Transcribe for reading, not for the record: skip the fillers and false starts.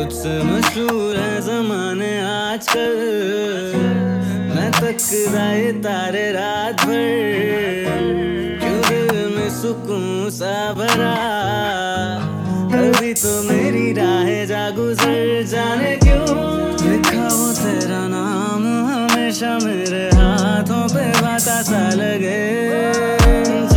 तुझसे मशहूर है ज़माने आजकल, मैं तकता ये तारे रात भर, क्यों दिल में सुकून सा भरा, कभी तो मेरी राहें जा गुजर, जाने क्यों लिखा वो तेरा नाम हमेशा मेरे हाथों पे बाता सा लगे।